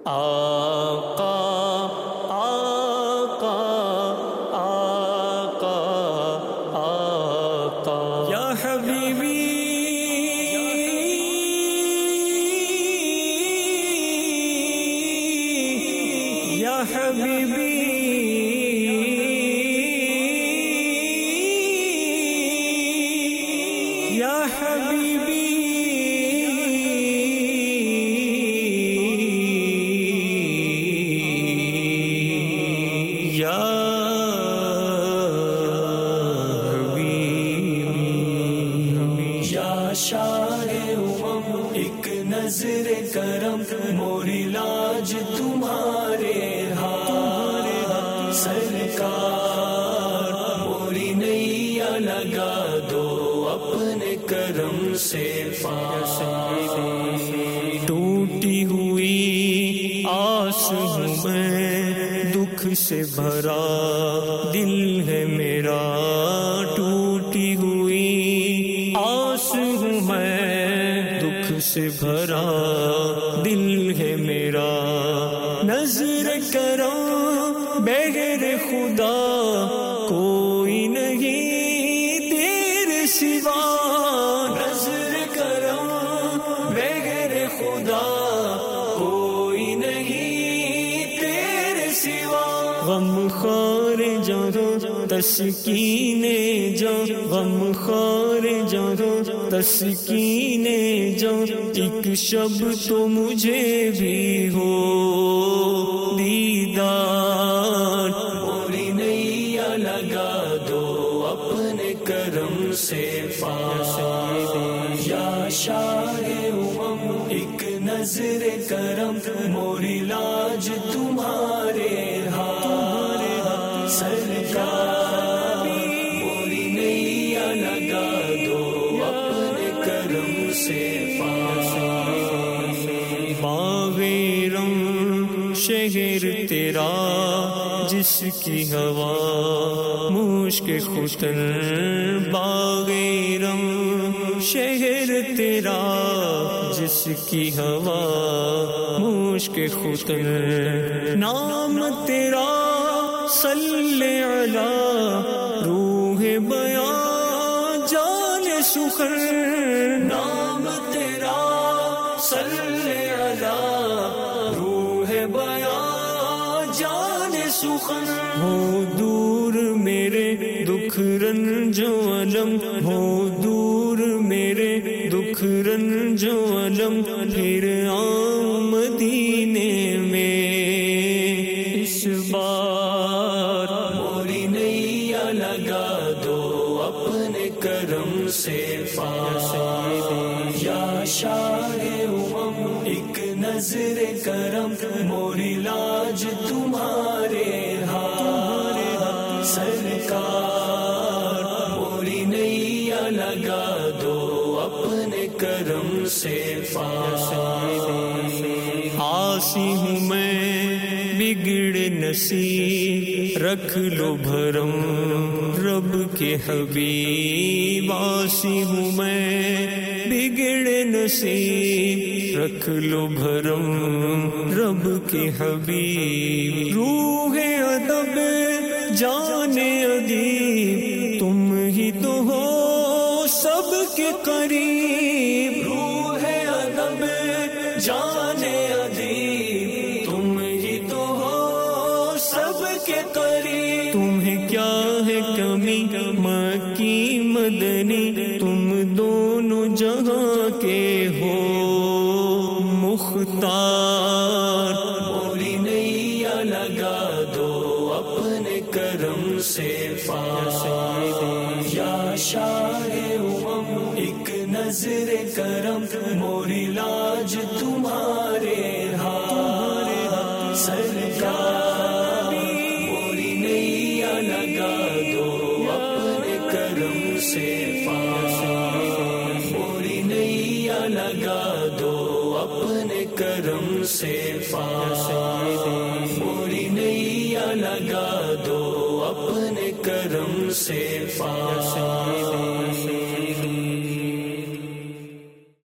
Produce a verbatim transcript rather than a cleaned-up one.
آقا آقا آقا آقا یا حبیبی یا حبیبی یا حبیبی یا حبیبی یا شاہ امم ایک نظر کرم موری لاج تمہارے ہاتھ سرکار موری نیا لگا دو اپنے کرم سے پاس ٹوٹی ہوئی آس ہوں میں دکھ سے بھرا دل ہے میرا ٹوٹی ہوئی آس ہوں میں دکھ سے بھرا دل ہے میرا نظر کرو بغیر خدا کوئی نہیں تیرے سوا نظر کرو بغیر خدا کوئی نہیں تیرے سوا غم خار جہاں تسکین جہاں غم خار جہاں تسکین جہاں ایک شب تو مجھے بھی ہو دیدار موری نیا لگا دو اپنے کرم سے پاس یا شاہ امم ایک نظر کرم موری لاج تمہارے ہاتھ سرکار موری نیا لگا دو اپنے کرم سے پاس باغیرم شہر تیرا جس کی ہوا مشک ختن باغیرم شہر تیرا جس کی ہوا مشک ختن نام تیرا صلی علی روح بیان جان سخن نام تیرا صلی علی روح بیان جان سخن ہو دور میرے دکھ رنج و علم ہو دور میرے دکھ رنج و علم پھر آؤں مدینے میں اس بار موری نیا لگا دو اپنے کرم سے پاس یا شاہ امم ایک نظر کرم موری لاج تمہارے ہاتھ سرکار موری نیا لگا دو اپنے کرم سے پاس آسی ہوں میں بگڑ نصیب رکھ لو بھرم رب کے حبیب آسی ہوں میں بگڑ نصیب رکھ لو بھرم رب کے حبیب روح ادب جان ادیب تم ہی تو ہو سب کے قریب روح ادب جان ادیب تم ہی تو ہو سب کے قریب تمہیں کیا ہے کمی مکی مدنی تم دونوں جگہ کے ہو مختار موری نیا لگا دو اپنے کرم سے پاس یا شاہ امم ایک نظر کرم موری لاج تمہارے ہاتھ سرکار موری نیا لگا دو اپنے کرم سے پاس موری نیا لگا دو اپنے کرم سے پاس موری نیا لگا دو اپنے کرم سے پاس